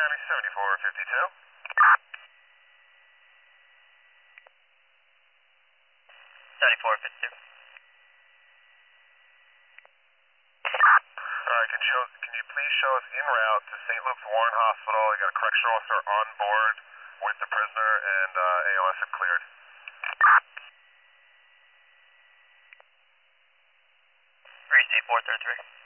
Miami 7452. 7452. Alright, can you please show us en route to St. Luke's Warren Hospital? You got a correctional officer on board with the prisoner, and ALS have cleared. 3C433.